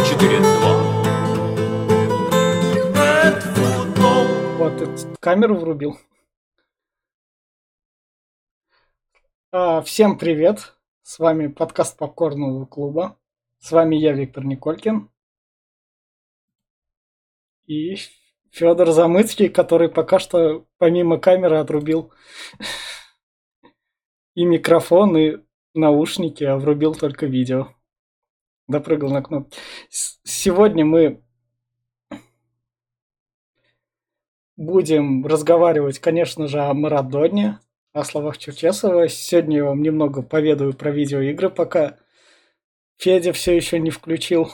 4-2. Вот, ты камеру врубил. Всем привет. С вами подкаст Попкорного клуба. С вами я, Виктор Николькин. И Федор Замыцкий, который пока что помимо камеры отрубил и микрофон, и наушники, а врубил только видео. Допрыгал на кнопку. Сегодня мы будем разговаривать, конечно же, о Марадоне, о словах Черчесова. Сегодня я вам немного поведаю про видеоигры, пока Федя все еще не включил.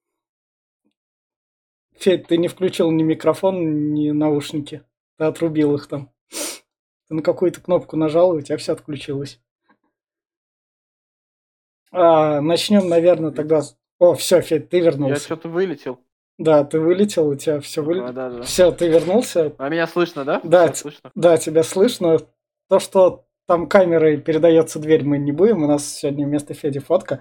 Федь, ты не включил ни микрофон, ни наушники. Ты отрубил их там. Ты на какую-то кнопку нажал, и у тебя все отключилось. Начнем, наверное, тогда... О, все, Федь, ты вернулся. Я что-то вылетел. Да, ты вылетел, у тебя все вылетело. Да. Все, ты вернулся. А меня слышно, да? Да, Всё слышно. да, тебя слышно. То, что там камерой передается дверь, мы не будем. У нас сегодня вместо Феди фотка.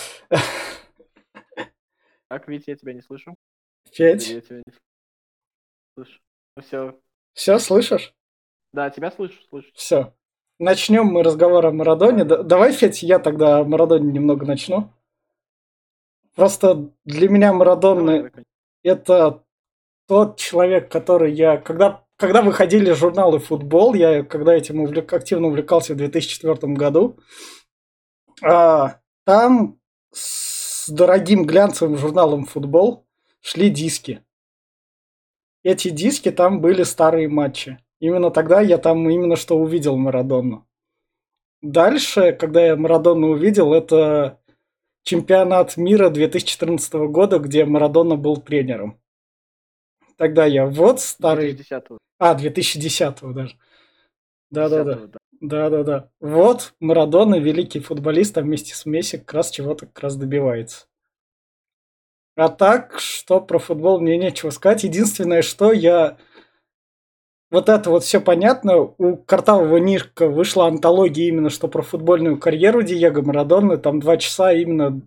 Так, Витя, я тебя не слышу. Федь, Я тебя не слышу. Все. все слышишь? Да, тебя слышу. Все. Начнем мы разговор о Марадоне. Давай, Федь, я тогда о Марадоне немного начну. Просто для меня Марадона Давай. это тот человек, который я... Когда выходили журналы «Футбол», я когда этим активно увлекался в 2004 году, там с дорогим глянцевым журналом «Футбол» шли диски. Эти диски, там были старые матчи. Именно тогда я там именно что увидел Марадону. Дальше, когда я Марадону увидел, это чемпионат мира 2014 года, где Марадона был тренером. Тогда я вот старый... 2010-го. 2010-го даже. Да. 10-го, Да. Вот Марадона, великий футболист, а вместе с Месси как раз чего-то как раз добивается. А так, что про футбол мне нечего сказать. Единственное, что я... Вот это вот все понятно. У Картавого Нирка вышла антология именно что про футбольную карьеру Диего Марадоны. Там 2 часа именно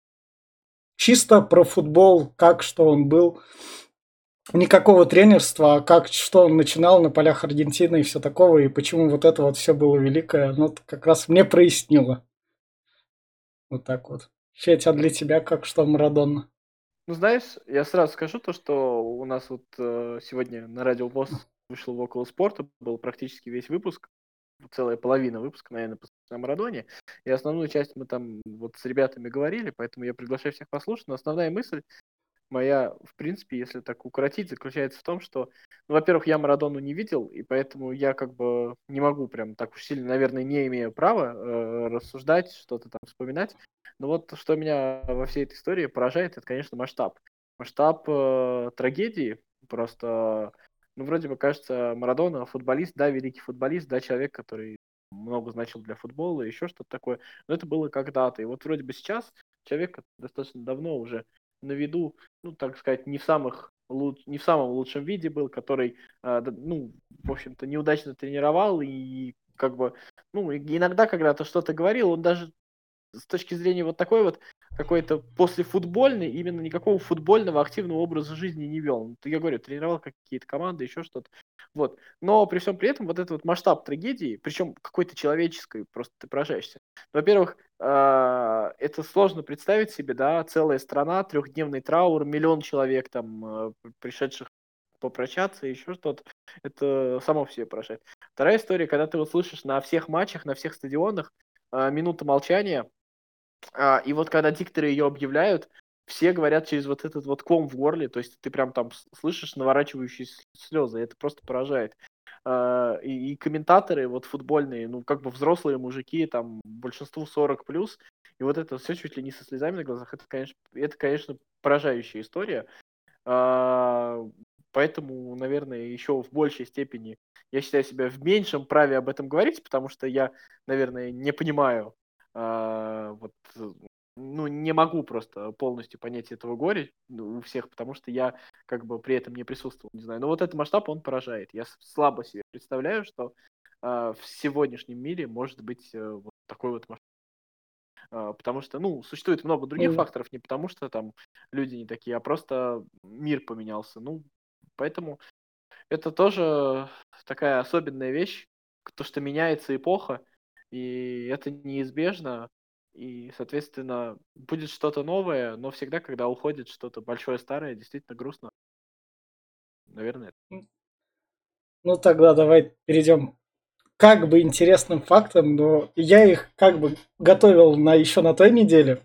чисто про футбол, как, что он был. Никакого тренерства, а что он начинал на полях Аргентины и все такого, и почему вот это вот все было великое, оно как раз мне прояснило. Вот так вот. Федь, а для тебя как, что Марадона? Ну, знаешь, я сразу скажу то, что у нас вот сегодня на Радио ВОС вышел в «Около спорта», был практически весь выпуск, целая половина выпуска, наверное, посвящена Марадоне, и основную часть мы там вот с ребятами говорили, поэтому я приглашаю всех послушать, но основная мысль моя, в принципе, если так укоротить, заключается в том, что, ну, во-первых, я Марадону не видел, и поэтому я как бы не могу прям так уж сильно, наверное, не имею права рассуждать, что-то там вспоминать. Но вот что меня во всей этой истории поражает, это, конечно, масштаб. Масштаб трагедии. Просто, ну, вроде бы кажется, Марадона футболист, да, великий футболист, да, человек, который много значил для футбола, еще что-то такое. Но это было когда-то. И вот вроде бы сейчас человек достаточно давно уже на виду, ну, так сказать, не в самом лучшем виде был, который, ну, в общем-то, неудачно тренировал и как бы, ну, иногда когда-то что-то говорил, он даже с точки зрения вот такой вот какой-то послефутбольный, именно никакого футбольного активного образа жизни не вел. Я говорю, тренировал какие-то команды, еще что-то. Вот. Но при всем при этом вот этот вот масштаб трагедии, причем какой-то человеческой, просто ты поражаешься. Во-первых, это сложно представить себе, да, целая страна, 3-дневный траур, 1 000 000 человек там, пришедших попрощаться, еще что-то. Это само в себе поражает. Вторая история, когда ты вот слышишь на всех матчах, на всех стадионах минута молчания, и вот когда дикторы ее объявляют, все говорят через вот этот вот ком в горле, то есть ты прям там слышишь наворачивающиеся слезы, это просто поражает. И комментаторы вот футбольные, ну как бы взрослые мужики, там большинству 40+, и вот это все чуть ли не со слезами на глазах, это, конечно, поражающая история. Поэтому, наверное, еще в большей степени я считаю себя в меньшем праве об этом говорить, потому что я, наверное, не понимаю, вот, ну, не могу просто полностью понять этого горя у всех, потому что я как бы при этом не присутствовал, не знаю. Но вот этот масштаб, он поражает. Я слабо себе представляю, что в сегодняшнем мире может быть вот такой вот масштаб. потому что, ну, существует много других факторов, не потому что там люди не такие, а просто мир поменялся. Ну, поэтому это тоже такая особенная вещь, то, что меняется эпоха, и это неизбежно, и, соответственно, будет что-то новое, но всегда, когда уходит что-то большое, старое, действительно грустно. Наверное. Ну тогда давай перейдем как бы интересным фактам, но я их как бы готовил еще на той неделе.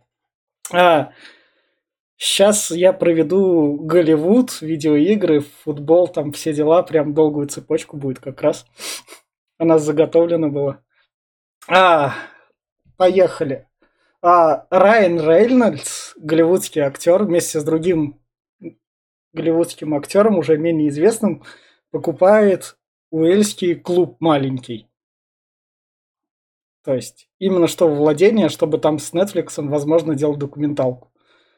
Сейчас я проведу Голливуд, видеоигры, футбол, там все дела, прям долгую цепочку будет как раз. Она заготовлена была. Поехали. Райан Рейнольдс, голливудский актер, вместе с другим голливудским актером, уже менее известным, покупает уэльский клуб маленький. То есть именно что владение, чтобы там с Netflix, возможно, делать документалку.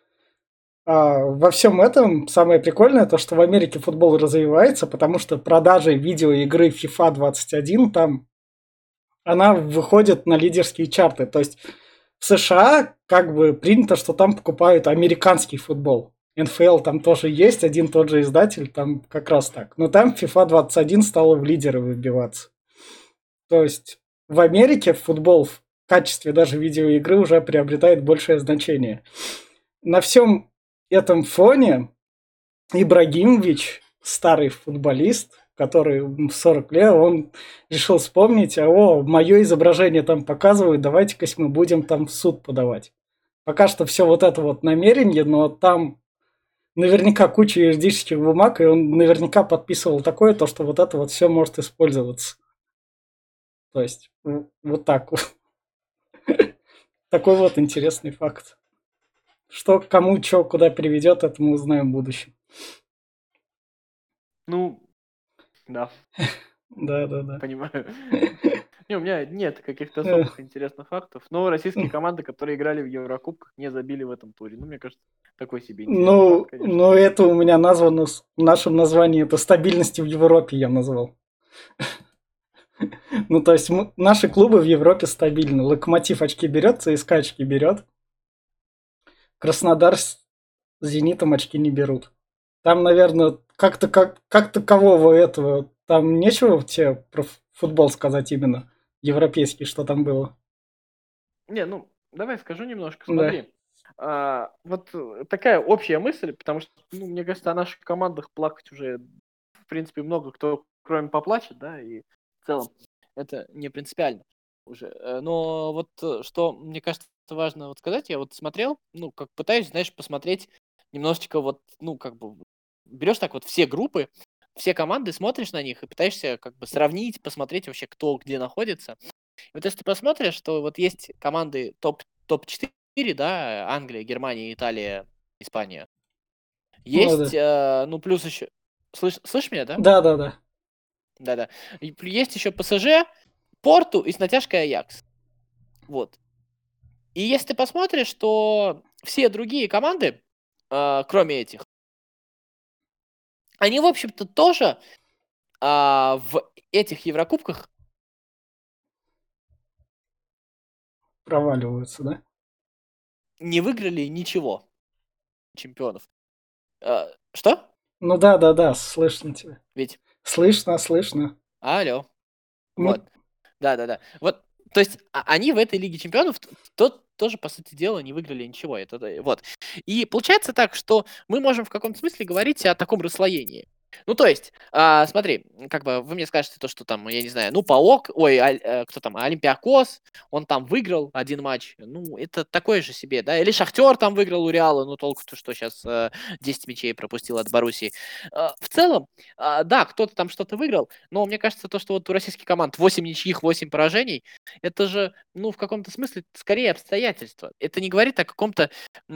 Во всем этом самое прикольное то, что в Америке футбол развивается, потому что продажи видеоигры FIFA 21 там она выходит на лидерские чарты. То есть в США как бы принято, что там покупают американский футбол. НФЛ там тоже есть, один тот же издатель, там как раз так. Но там FIFA 21 стала в лидеры выбиваться. То есть в Америке футбол в качестве даже видеоигры уже приобретает большее значение. На всем этом фоне Ибрагимович, старый футболист, который в 40 лет, он решил вспомнить, мое изображение там показывают, давайте-ка мы будем там в суд подавать. Пока что все вот это вот намерение, но там наверняка куча юридических бумаг, и он наверняка подписывал такое, то, что вот это вот все может использоваться. То есть вот так вот. Такой вот интересный факт. Что кому, что, куда приведет, это мы узнаем в будущем. Ну, да. Да. Понимаю. Не, у меня нет каких-то особых интересных фактов, но российские команды, которые играли в Еврокубках, не забили в этом туре. Ну, мне кажется, такой себе интересный факт, конечно. Ну, это у меня названо в нашем названии, это стабильности в Европе я назвал. Ну, то есть наши клубы в Европе стабильны. Локомотив очки берет, ЦСКА очки берет. Краснодар с Зенитом очки не берут. Там, наверное, как такового этого, там нечего тебе про футбол сказать именно, европейский, что там было. Не, ну, давай скажу немножко, смотри. Да. Вот такая общая мысль, потому что, ну, мне кажется, о наших командах плакать уже, в принципе, много кто, кроме поплачет, да, и в целом это не принципиально уже. Но вот что, мне кажется, важно вот сказать, я вот смотрел, ну, как пытаюсь, знаешь, посмотреть немножечко вот, ну, как бы, берешь так вот все группы, все команды, смотришь на них и пытаешься как бы сравнить, посмотреть вообще, кто где находится. И вот если ты посмотришь, что вот есть команды топ-4, да, Англия, Германия, Италия, Испания. Есть, ну, плюс еще... Слышишь меня, да? Да. Да. Есть еще ПСЖ, Порту и с натяжкой Аякс. Вот. И если ты посмотришь, что все другие команды, кроме этих, они, в общем-то, тоже в этих Еврокубках Проваливаются, да? не выиграли ничего чемпионов. Что? Ну да, слышно тебя. Ведь? Слышно. Алло. Ну, Вот. Да. Вот, то есть они в этой Лиге Чемпионов тоже, по сути дела, не выиграли ничего. Вот. И получается так, что мы можем в каком-то смысле говорить о таком расслоении. Ну, то есть, смотри, как бы вы мне скажете то, что там, я не знаю, ну, кто там, Олимпиакос, он там выиграл один матч, ну, это такое же себе, да, или Шахтер там выиграл у Реала, ну, толку то, что сейчас 10 мячей пропустил от Боруссии. В целом, да, кто-то там что-то выиграл, но мне кажется, то, что вот у российских команд 8 ничьих, 8 поражений, это же, ну, в каком-то смысле скорее обстоятельства. Это не говорит о каком-то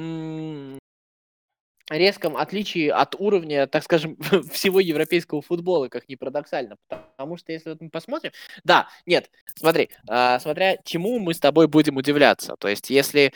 резком отличии от уровня, так скажем, всего европейского футбола, как ни парадоксально. Потому что если вот мы посмотрим... Да, нет, смотри, смотря чему мы с тобой будем удивляться. То есть если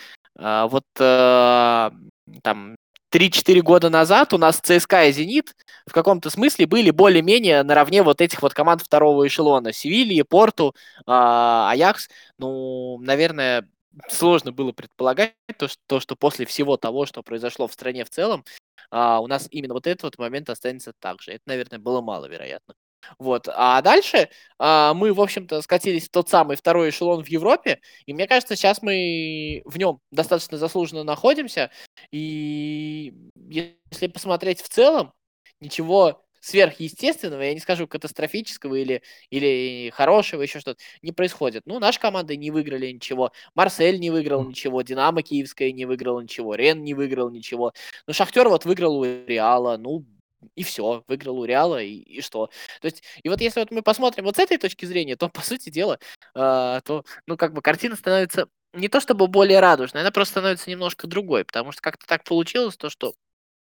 там 3-4 года назад у нас ЦСКА и Зенит в каком-то смысле были более-менее наравне вот этих вот команд второго эшелона. Севильи, Порту, Аякс. Ну, наверное, сложно было предполагать то, что после всего того, что произошло в стране в целом, у нас именно вот этот вот момент останется так же. Это, наверное, было маловероятно. Вот. А дальше мы, в общем-то, скатились в тот самый второй эшелон в Европе, и мне кажется, сейчас мы в нем достаточно заслуженно находимся, и если посмотреть в целом, ничего сверхъестественного, я не скажу катастрофического или хорошего, еще что-то, не происходит. Ну, наши команды не выиграли ничего, Марсель не выиграл ничего, Динамо Киевская не выиграла ничего, Рен не выиграл ничего. Ну, Шахтер вот выиграл у Реала, ну, и все, выиграл у Реала, и что? То есть, и вот если вот мы посмотрим вот с этой точки зрения, то, по сути дела, то, ну, как бы картина становится не то чтобы более радужной, она просто становится немножко другой, потому что как-то так получилось, то, что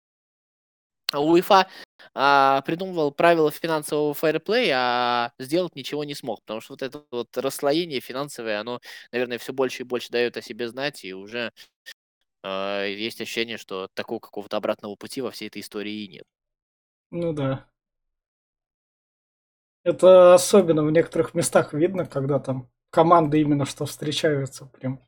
УЕФА придумывал правила финансового фэрплея, а сделать ничего не смог, потому что вот это вот расслоение финансовое, оно, наверное, все больше и больше дает о себе знать, и уже есть ощущение, что такого какого-то обратного пути во всей этой истории и нет. Ну да. Это особенно в некоторых местах видно, когда там команды именно что встречаются прям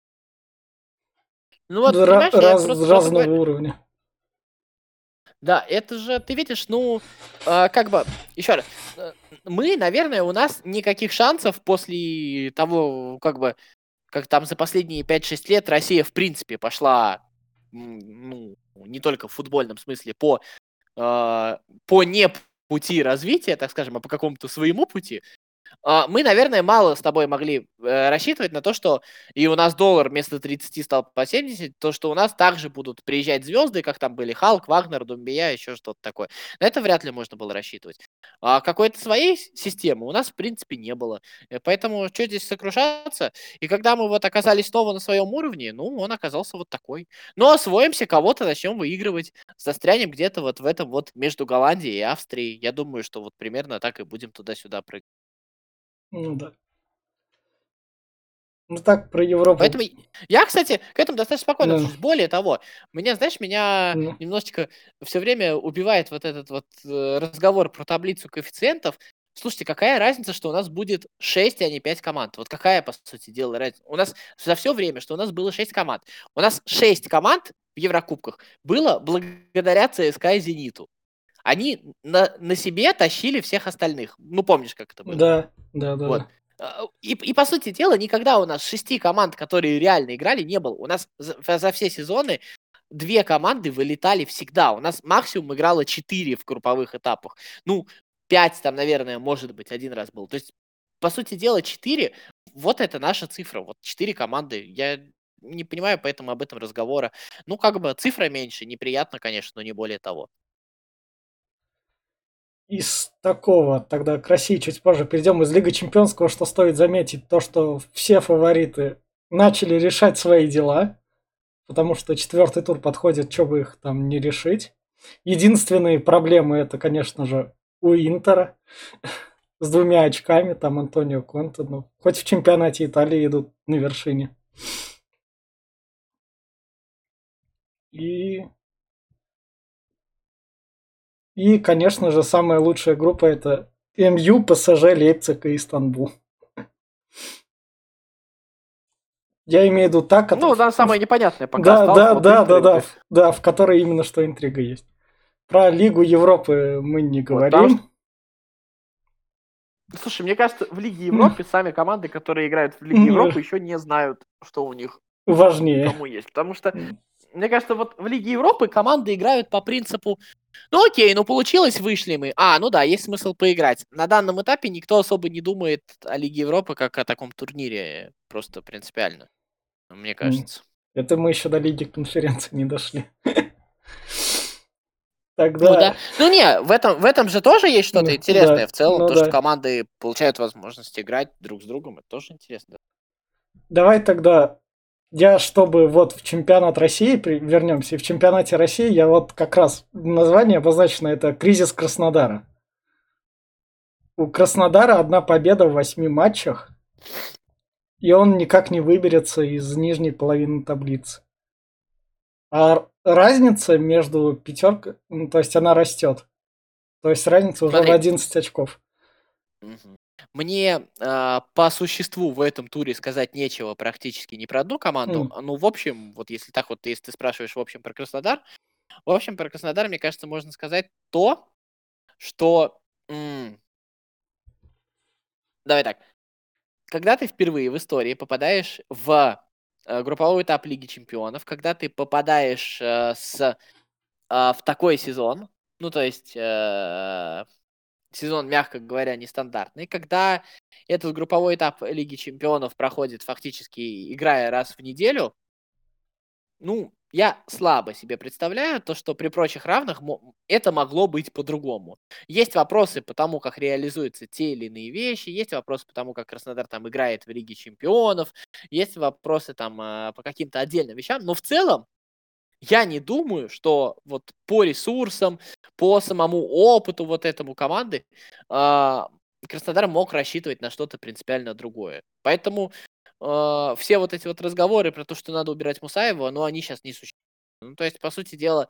Ну вот, понимаешь, я просто разного говорю. уровня. Да, это же, ты видишь, ну, как бы, еще раз, мы, наверное, у нас никаких шансов после того, как там за последние 5-6 лет Россия, в принципе, пошла, ну, не только в футбольном смысле, по не пути развития, так скажем, а по какому-то своему пути, мы, наверное, мало с тобой могли рассчитывать на то, что и у нас доллар вместо 30 стал по 70, то, что у нас также будут приезжать звезды, как там были Халк, Вагнер, Думбия, еще что-то такое. На это вряд ли можно было рассчитывать. А какой-то своей системы у нас, в принципе, не было. Поэтому что здесь сокрушаться? И когда мы вот оказались снова на своем уровне, ну, он оказался вот такой. Но освоимся, кого-то начнем выигрывать, застрянем где-то вот в этом вот между Голландией и Австрией. Я думаю, что вот примерно так и будем туда-сюда прыгать. Ну да. Ну так про Европу. Поэтому я, кстати, к этому достаточно спокойно Ну, отношусь. Более того, меня ну, немножечко все время убивает вот этот вот разговор про таблицу коэффициентов. Слушайте, какая разница, что у нас будет 6, а не 5 команд? Вот какая, по сути дела, разница? У нас за все время, что у нас было 6 команд. У нас 6 команд в Еврокубках было благодаря ЦСКА и Зениту. Они на себе тащили всех остальных. Ну, помнишь, как это было? да, да, да, Вот. да. И по сути дела, никогда у нас 6 команд, которые реально играли, не было. У нас за все сезоны 2 команды вылетали всегда. У нас максимум играло 4 в групповых этапах. Ну, 5 там, наверное, может быть, один раз был. То есть, по сути дела, 4, вот это наша цифра. Вот 4 команды. Я не понимаю поэтому об этом разговора. Ну, как бы цифра меньше, неприятно, конечно, но не более того. Из такого тогда к России чуть позже перейдем. Из Лиги Чемпионского, что стоит заметить, то, что все фавориты начали решать свои дела, потому что четвертый тур подходит, что бы их там не решить. Единственные проблемы это, конечно же, у Интера с 2 очками, там Антонио Конте, ну, хоть в чемпионате Италии идут на вершине. И, и, конечно же, самая лучшая группа это МЮ, ПСЖ, Лейпциг и Истанбул. Я имею в виду так, Ну, она самая непонятная пока да, осталась. да, Вот да, Интер, да, да, да, в которой именно что интрига есть. Про Лигу Европы мы не вот, потому говорим. Слушай, мне кажется, в Лиге Европы сами команды, которые играют в Лиге Европы, еще не знают, что у них Важнее. кому есть. Потому что, мне кажется, вот в Лиге Европы команды играют по принципу, ну окей, ну получилось, вышли мы. Ну да, есть смысл поиграть. На данном этапе никто особо не думает о Лиге Европы как о таком турнире, просто принципиально, мне кажется. Это мы еще до Лиги Конференции не дошли. Тогда... Ну да. Ну не, в этом же тоже есть что-то интересное. Да. В целом, то, что команды получают возможность играть друг с другом, это тоже интересно. Давай тогда чтобы вот в чемпионат России вернемся, и в чемпионате России я вот как раз название обозначено это «Кризис Краснодара». У Краснодара 1 победа в 8 матчах, и он никак не выберется из нижней половины таблицы. А разница между пятеркой, ну, то есть она растет. То есть разница уже в 11 очков. мне по существу в этом туре сказать нечего практически ни про одну команду. Ну, в общем, вот если так вот, если ты спрашиваешь в общем про Краснодар, мне кажется, можно сказать то, что... Давай так. Когда ты впервые в истории попадаешь в групповой этап Лиги Чемпионов, когда ты попадаешь в такой сезон, ну, то есть сезон, мягко говоря, нестандартный, когда этот групповой этап Лиги Чемпионов проходит фактически играя раз в неделю, ну, я слабо себе представляю то, что при прочих равных это могло быть по-другому. Есть вопросы по тому, как реализуются те или иные вещи, есть вопросы по тому, как Краснодар там играет в Лиге Чемпионов, есть вопросы там по каким-то отдельным вещам, но в целом я не думаю, что вот по ресурсам, по самому опыту вот этому команды Краснодар мог рассчитывать на что-то принципиально другое. Поэтому все вот эти вот разговоры про то, что надо убирать Мусаева, ну, они сейчас не существуют. Ну, то есть, по сути дела,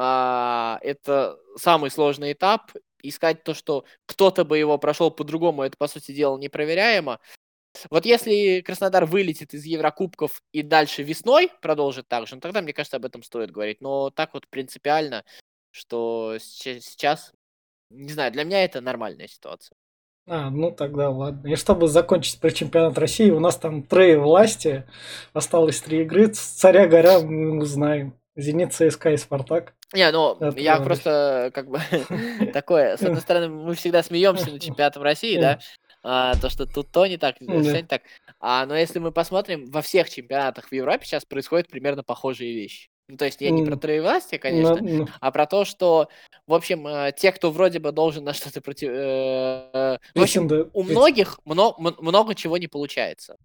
это самый сложный этап. Искать то, что кто-то бы его прошел по-другому, это, по сути дела, непроверяемо. Вот если Краснодар вылетит из Еврокубков и дальше весной продолжит так же, ну, тогда, мне кажется, об этом стоит говорить. Но так вот принципиально, что сейчас, не знаю, для меня это нормальная ситуация. Ну тогда ладно. И чтобы закончить про чемпионат России, у нас там 3 власти, осталось 3 игры. Царя горя мы узнаем. Зенит, ЦСКА и Спартак. Не, ну, Это я говоришь. просто как бы такое, с одной стороны, мы всегда смеемся над чемпионатом России, да, то, что тут то не так, все не так. Но если мы посмотрим, во всех чемпионатах в Европе сейчас происходят примерно похожие вещи. Ну, то есть я не про троевластие, конечно, а про то, что, в общем, те, кто вроде бы должен на что-то против... В общем, у многих много чего не получается.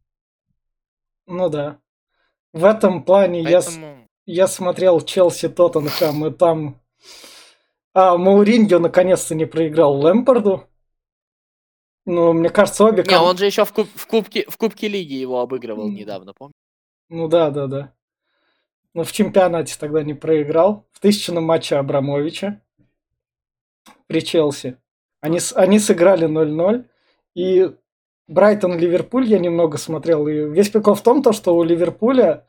Ну да. В этом плане Поэтому... я смотрел Челси Тоттенхэм, и там Мауриньо наконец-то не проиграл Лэмпарду. Ну, мне кажется, обе Не, он же еще в Кубке Лиги его обыгрывал недавно, помню? Ну да. Но в чемпионате тогда не проиграл. В 1000-м матче Абрамовича при Челси. Они сыграли 0-0. И Брайтон-Ливерпуль я немного смотрел. И весь прикол в том, что у Ливерпуля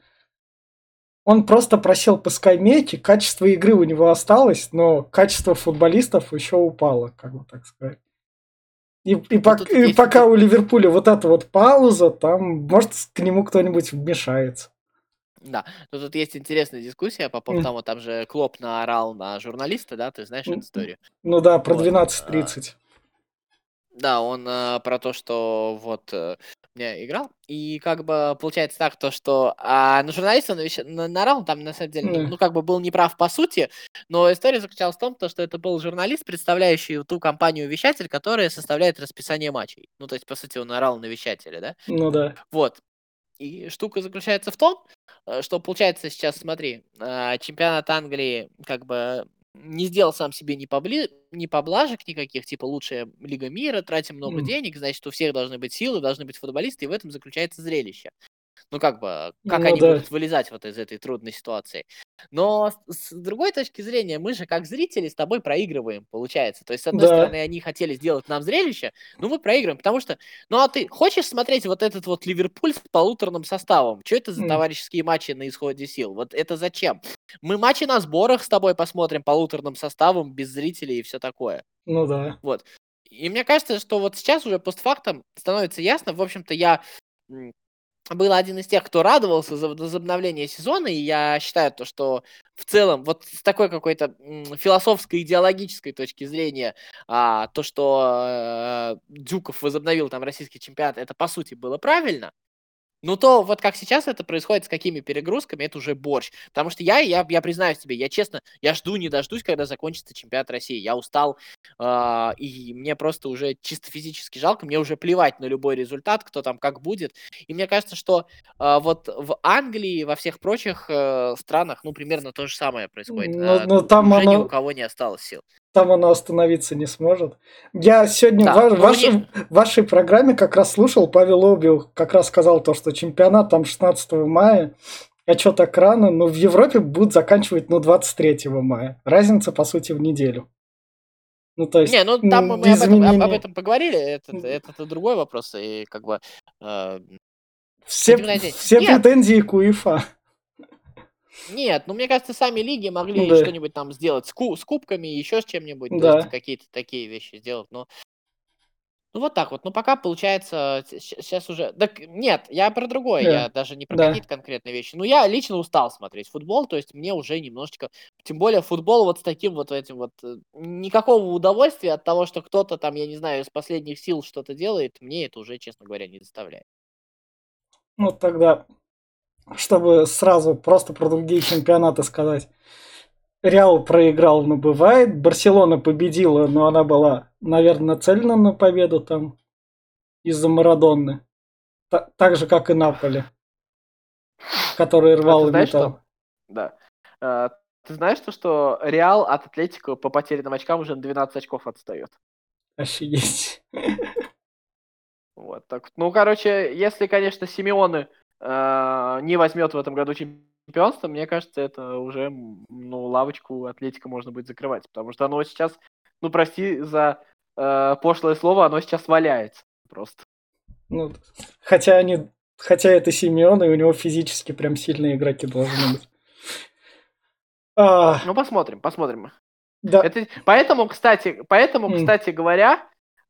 он просто просел по скамейке, качество игры у него осталось, но качество футболистов еще упало, как бы так сказать. И пока у Ливерпуля вот эта вот пауза, там, может, к нему кто-нибудь вмешается. Да, но тут есть интересная дискуссия по поводу того, там же Клоп наорал на журналиста, да, ты знаешь эту историю? Ну да, про 12:30. Да, он про то, что вот я играл, и как бы получается так, то, что на журналиста наорал, там на самом деле, ну как бы был неправ по сути, но история заключалась в том, что это был журналист, представляющий ту компанию-вещатель, которая составляет расписание матчей. Ну то есть, по сути, он наорал на вещателя, да? Ну да. Вот. И штука заключается в том, что получается сейчас, смотри, чемпионат Англии как бы не сделал сам себе ни поблажек никаких, типа лучшая лига мира, тратим много денег, значит, у всех должны быть силы, должны быть футболисты, и в этом заключается зрелище. Ну, как бы, как они будут вылезать вот из этой трудной ситуации. Но с другой точки зрения, мы же как зрители с тобой проигрываем, получается. То есть, с одной стороны, они хотели сделать нам зрелище, но мы проигрываем, потому что... Ну, а ты хочешь смотреть вот этот вот Ливерпуль с полуторным составом? Что это за товарищеские матчи на исходе сил? Вот это зачем? Мы матчи на сборах с тобой посмотрим полуторным составом, без зрителей и все такое. Ну да. Вот. И мне кажется, что вот сейчас уже постфактум становится ясно. В общем-то, я был один из тех, кто радовался за возобновление сезона, и я считаю то, что в целом вот с такой какой-то философской, идеологической точки зрения, то, что Дюков возобновил там российский чемпионат, это по сути было правильно. Ну, то вот как сейчас это происходит, с какими перегрузками, это уже борщ. Потому что я признаюсь тебе, я честно, я жду не дождусь, когда закончится чемпионат России. Я устал, и мне просто уже чисто физически жалко, мне уже плевать на любой результат, кто там как будет. И мне кажется, что вот в Англии, во всех прочих странах, ну, примерно то же самое происходит. Но там уже ни у кого не осталось сил. Там оно остановиться не сможет. Я сегодня в вашей программе как раз слушал, Павел Обиух как раз сказал то, что чемпионат там 16 мая, а что так рано, но в Европе будут заканчивать 23 мая. Разница, по сути, в неделю. Ну, то есть Не, ну там мы об изменения. этом поговорили, это другой вопрос, и как бы с Все, этим, знаете, все нет, претензии к УЕФА. нет, ну мне кажется, сами лиги могли Да, что-нибудь там сделать с кубками, еще с чем-нибудь, то есть да, какие-то такие вещи сделать, но ну вот так вот. Ну пока получается сейчас уже. Так нет, я про другое, я даже не про да. какие-то конкретные вещи. Ну я лично устал смотреть футбол, то есть мне уже немножечко, тем более футбол вот с таким вот этим вот никакого удовольствия от того, что кто-то там, я не знаю, из последних сил что-то делает, мне это уже, честно говоря, не доставляет. Ну, тогда, чтобы сразу просто про другие чемпионаты сказать. Реал проиграл, но бывает. Барселона победила, но она была, наверное, нацелена на победу там из-за Марадонны. Так же, как и Наполи, который А ты рвал и знаешь металл. что? Да. А, Ты знаешь то, что Реал от Атлетико по потерянным очкам уже на 12 очков отстает? Офигеть. Вот так. Ну, короче, если, конечно, Симеоне не возьмет в этом году чемпионство, мне кажется, это уже, ну, лавочку Атлетика можно будет закрывать, потому что оно сейчас, ну, прости за пошлое слово, оно сейчас валяется просто. Ну, хотя это Симеон, и у него физически прям сильные игроки должны быть. Ну, посмотрим, посмотрим. Да. Поэтому, кстати говоря,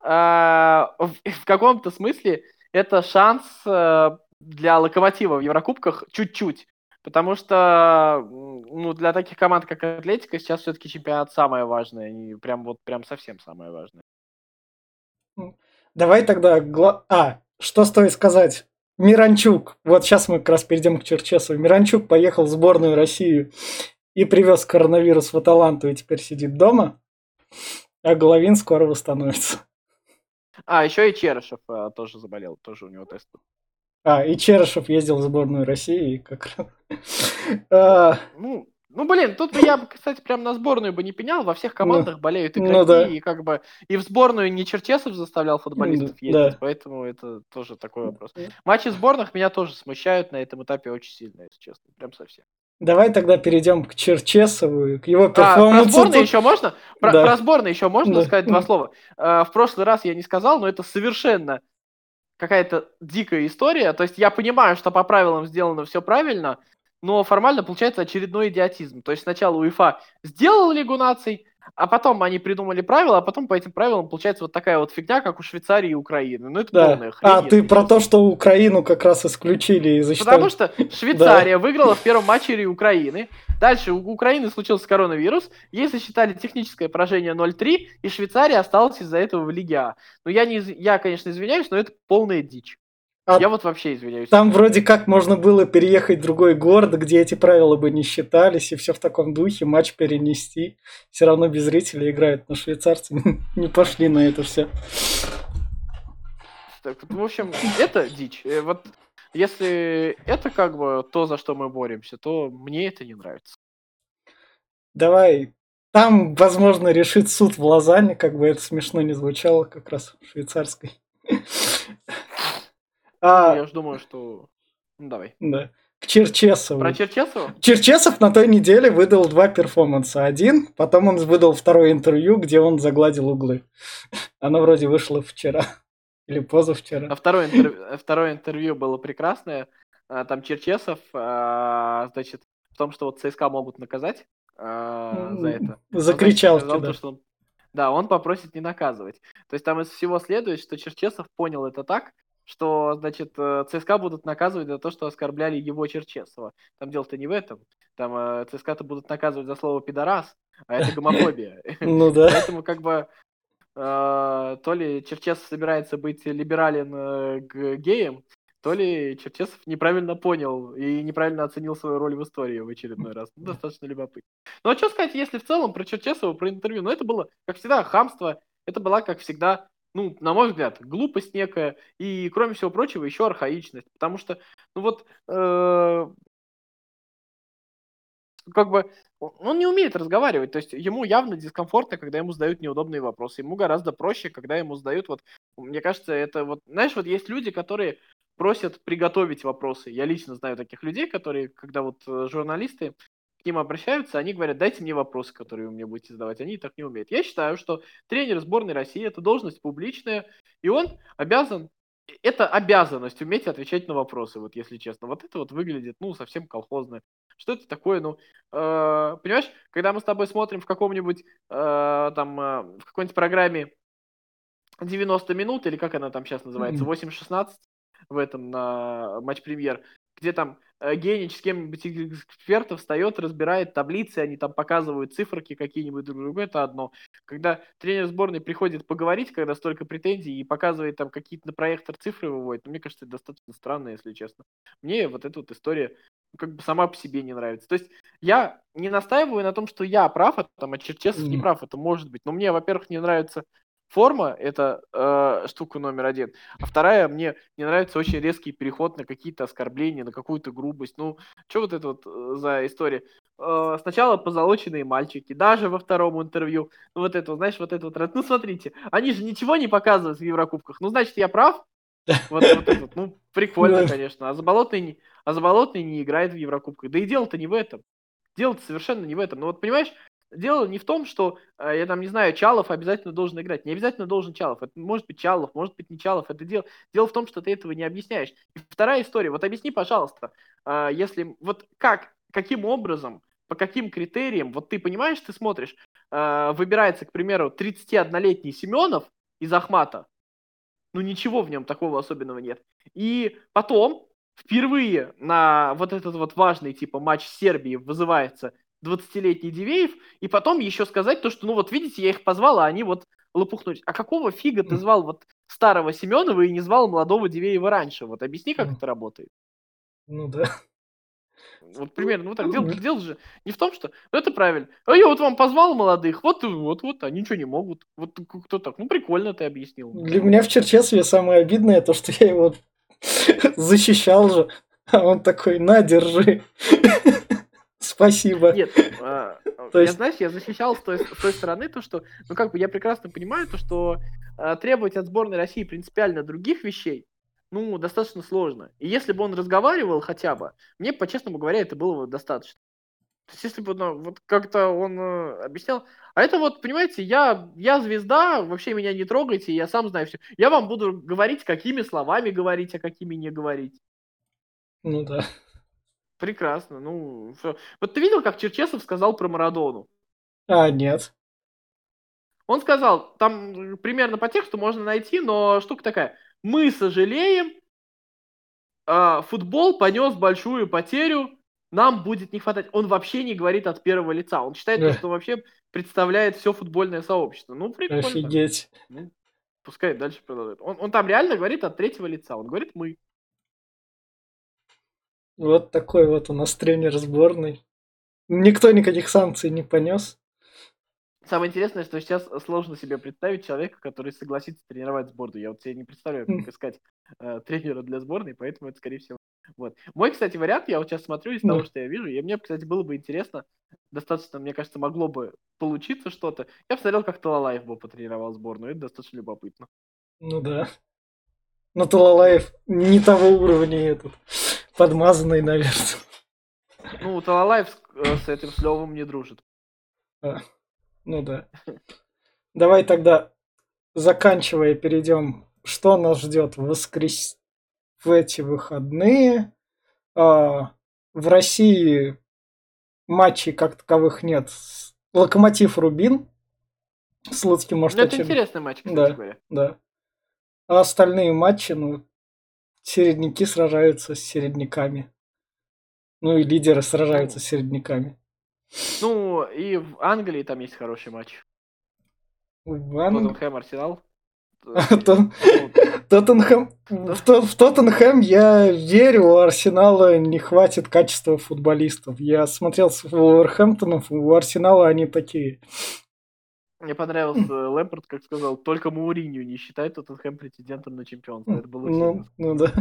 в каком-то смысле это шанс для Локомотива в Еврокубках чуть-чуть. Потому что ну, для таких команд, как Атлетика, сейчас все-таки чемпионат самое важное. И прям вот прям совсем самое важное. Давай тогда... что стоит сказать? Миранчук. Вот сейчас мы как раз перейдем к Черчесову. Миранчук поехал в сборную России и привез коронавирус в Аталанту, и теперь сидит дома. А Головин скоро восстановится. Еще и Черышев тоже заболел, тоже у него тест. И Черышев ездил в сборную России, и как раз... Да. Ну, блин, тут бы я, кстати, прям на сборную бы не пенял. Во всех командах болеют игроки, да. и как бы и в сборную не Черчесов заставлял футболистов ездить, Да. поэтому это тоже такой вопрос. Матчи сборных меня тоже смущают на этом этапе очень сильно, если честно, прям совсем. Давай тогда перейдем к Черчесову, к его Про перформансу. сборную еще можно? Да. Про сборную еще можно Да. сказать два слова? В прошлый раз я не сказал, но это совершенно какая-то дикая история. То есть я понимаю, что по правилам сделано все правильно, но формально получается очередной идиотизм. То есть сначала УЕФА сделал Лигу наций, а потом они придумали правила, а потом по этим правилам получается вот такая вот фигня, как у Швейцарии и Украины. Ну это полная хрень. Ты про то, что Украину как раз исключили и засчитали? Потому что Швейцария выиграла в первом матче Украины. Дальше у Украины случился коронавирус, ей засчитали техническое поражение 0-3, и Швейцария осталась из-за этого в Лиге А. Ну я, конечно, извиняюсь, но это полная дичь. Я вот вообще извиняюсь. Там вроде как можно было переехать в другой город, где эти правила бы не считались, и все в таком духе, матч перенести. Все равно без зрителей играют, но швейцарцы не пошли на это все. Так, в общем, это дичь. Вот если это как бы то, за что мы боремся, то мне это не нравится. Давай. Там, возможно, решит суд в Лозанне, как бы это смешно не звучало, как раз в швейцарской. Я же думаю, что... Ну, давай. Да. К Черчесову. Про Черчесова? Черчесов на той неделе выдал 2 перформанса. Один, потом он выдал второе интервью, где он загладил углы. Оно вроде вышло вчера. Или позавчера. А второе интервью было прекрасное. Там Черчесов, значит, в том, что вот ЦСКА могут наказать за это. Закричал. Он, значит, сказал, что он попросит не наказывать. То есть там из всего следует, что Черчесов понял это так, что, значит, ЦСКА будут наказывать за то, что оскорбляли его Черчесова. Там дело-то не в этом. Там ЦСКА-то будут наказывать за слово «пидорас», а это гомофобия. Ну да. Поэтому как бы то ли Черчесов собирается быть либерален к геям, то ли Черчесов неправильно понял и неправильно оценил свою роль в истории в очередной раз. Ну, достаточно любопытно. Ну, а что сказать, если в целом про Черчесова, про интервью? Ну, это было, как всегда, хамство. Это была, как всегда, ну, на мой взгляд, глупость некая. И, кроме всего прочего, еще архаичность. Потому что, ну вот, как бы он не умеет разговаривать, то есть ему явно дискомфортно, когда ему задают неудобные вопросы, ему гораздо проще, когда ему задают вот, мне кажется, это вот, знаешь, вот есть люди, которые просят приготовить вопросы, я лично знаю таких людей, которые, когда вот журналисты к ним обращаются, они говорят, дайте мне вопросы, которые вы мне будете задавать. Они так не умеют. Я считаю, что тренер сборной России – это должность публичная, и он обязан, это обязанность уметь отвечать на вопросы, вот если честно. Вот это вот выглядит, ну, совсем колхозно. Что это такое, ну, понимаешь, когда мы с тобой смотрим в каком-нибудь, в какой-нибудь программе 90 минут, или как она там сейчас называется, 8-16, в этом на Матч Премьер, где там Генич с кем-нибудь из экспертов встает, разбирает таблицы, они там показывают циферки какие-нибудь друг другу, это одно. Когда тренер сборной приходит поговорить, когда столько претензий, и показывает там какие-то на проектор цифры выводит, мне кажется, это достаточно странно, если честно. Мне вот эта вот история как бы сама по себе не нравится. То есть я не настаиваю на том, что я прав, а там, Черчесов не прав, это может быть. Но мне, во-первых, не нравится форма, это штука номер один. А вторая, мне не нравится очень резкий переход на какие-то оскорбления, на какую-то грубость. Ну, что вот это вот за история? Сначала позолоченные мальчики, даже во втором интервью. Ну, вот это, знаешь, вот это вот. Ну, смотрите, они же ничего не показывают в Еврокубках. Ну, значит, я прав? Вот это вот. Ну, прикольно, конечно. А Заболотный не играет в Еврокубках. Да и дело-то не в этом. Дело-то совершенно не в этом. Но вот, понимаешь, дело не в том, что, я там не знаю, Чалов обязательно должен играть. Не обязательно должен Чалов. Это может быть Чалов, может быть не Чалов. Это дело в том, что ты этого не объясняешь. И вторая история. Вот объясни, пожалуйста, если вот каким образом, по каким критериям, вот ты понимаешь, ты смотришь, выбирается, к примеру, 31-летний Семенов из Ахмата. Ну ничего в нем такого особенного нет. И потом впервые на вот этот вот важный типа матч с Сербией вызывается 20-летний Дивеев, и потом еще сказать то, что, ну вот видите, я их позвал, а они вот лопухнулись. А какого фига ты звал вот старого Семенова и не звал молодого Дивеева раньше? Вот объясни, как это работает. Ну да. Вот примерно, вот так. Дело же не в том, что... Ну, это правильно. А я вот вам позвал молодых, вот, они ничего не могут. Вот кто так? Ну, прикольно ты объяснил. Для меня в Черчесове самое обидное то, что я его защищал же. А он такой, на, держи. Спасибо. Нет, я защищал с той стороны то, что, ну, как бы я прекрасно понимаю то, что требовать от сборной России принципиально других вещей, ну, достаточно сложно. И если бы он разговаривал хотя бы, мне, по-честному говоря, это было бы достаточно. То есть, если бы вот как-то он объяснял... А это вот, понимаете, я звезда, вообще меня не трогайте, я сам знаю все. Я вам буду говорить, какими словами говорить, а какими не говорить. Ну да. Прекрасно. Ну, всё. Вот ты видел, как Черчесов сказал про Марадону? Нет. Он сказал, там примерно по тексту можно найти, но штука такая. Мы сожалеем, футбол понес большую потерю, нам будет не хватать. Он вообще не говорит от первого лица. Он считает, что вообще представляет все футбольное сообщество. Ну, прикольно. Офигеть. Ну, пускай дальше продолжает. Он там реально говорит от третьего лица. Он говорит мы. Вот такой вот у нас тренер сборной. Никто никаких санкций не понес. Самое интересное, что сейчас сложно себе представить человека, который согласится тренировать сборную. Я вот себе не представляю, как искать тренера для сборной, поэтому это, скорее всего, вот. Мой, кстати, вариант, я вот сейчас смотрю из того, что я вижу, и мне, кстати, было бы интересно, достаточно, мне кажется, могло бы получиться что-то. Я посмотрел, как Талалаев бы потренировал сборную, это достаточно любопытно. Ну да. Но Талалаев не того уровня этот, подмазанный, наверное. Ну, Талалаев с этим Левом не дружит. Ну да. Давай тогда, заканчивая, перейдем. Что нас ждет в эти выходные? В России матчей как таковых нет. Локомотив Рубин. Слуцкий может... Ну, это интересный матч, кстати говоря. Да. А остальные матчи, середняки сражаются с середняками. Ну и лидеры сражаются с середняками. Ну, и в Англии там есть хороший матч. Тоттенхэм, Арсенал. Тоттенхэм. В Тоттенхэм я верю, у Арсенала не хватит качества футболистов. Я смотрел с Вулверхэмптоном, у Арсенала они такие. Мне понравился Лэмпорт, как сказал, только Мауринью не считает Тоттенхэм претендентом на чемпионство. Это было сильно. Ну да.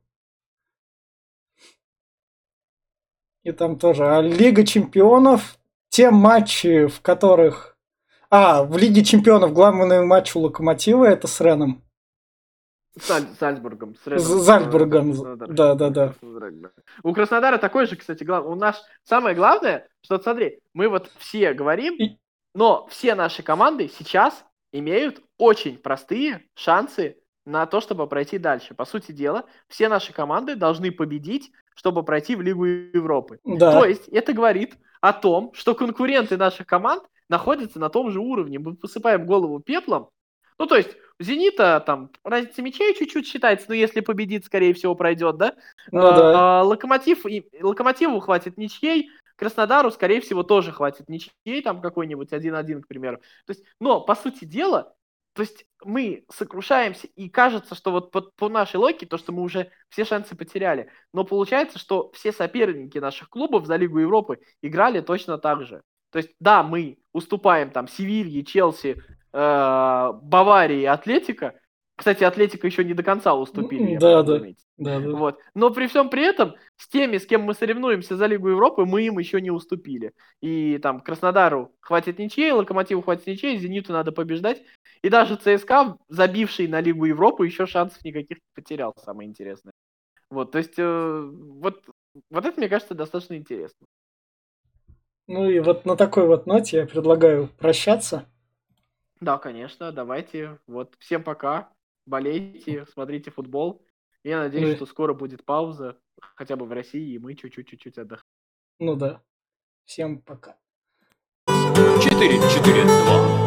И там тоже. А Лига чемпионов, те матчи, в которых... в Лиге чемпионов главный матч у Локомотива это с Реном. С Зальцбургом. С Зальцбургом. Да. У Краснодара такой же, кстати, у нас самое главное, что, смотри, мы вот все говорим, но все наши команды сейчас имеют очень простые шансы на то, чтобы пройти дальше. По сути дела, все наши команды должны победить, чтобы пройти в Лигу Европы. Да. То есть это говорит о том, что конкуренты наших команд находятся на том же уровне. Мы посыпаем голову пеплом. Ну, то есть у «Зенита» там разница мячей чуть-чуть считается, но если победит, скорее всего, пройдет, да? Ну, да. Локомотиву хватит ничьей, Краснодару, скорее всего, тоже хватит ничьей, там какой-нибудь 1-1, к примеру. То есть, но, по сути дела, то есть мы сокрушаемся, и кажется, что вот по нашей логике, то, что мы уже все шансы потеряли. Но получается, что все соперники наших клубов за Лигу Европы играли точно так же. То есть, да, мы уступаем там Севилье, Челси, Баварии, Атлетико. Кстати, Атлетико еще не до конца уступили. Да. Вот. Но при всем при этом, с теми, с кем мы соревнуемся за Лигу Европы, мы им еще не уступили. И там Краснодару хватит ничьей, Локомотиву хватит ничьей, Зениту надо побеждать. И даже ЦСКА, забивший на Лигу Европы, еще шансов никаких не потерял, самое интересное. Вот, то есть, вот это, мне кажется, достаточно интересно. Ну и вот на такой вот ноте я предлагаю прощаться. Да, конечно, давайте. Вот, всем пока. Болейте, смотрите футбол. Я надеюсь, что скоро будет пауза, хотя бы в России, и мы чуть-чуть отдохнем. Ну да. Всем пока. 4-4-2.